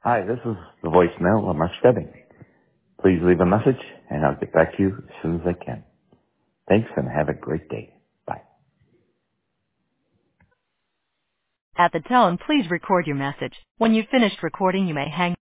Hi, this is the voicemail of Mark Stebbing. Please leave a message, and I'll get back to you as soon as I can. Thanks, and have a great day. Bye. At the tone, please record your message. When you've finished recording, you may hang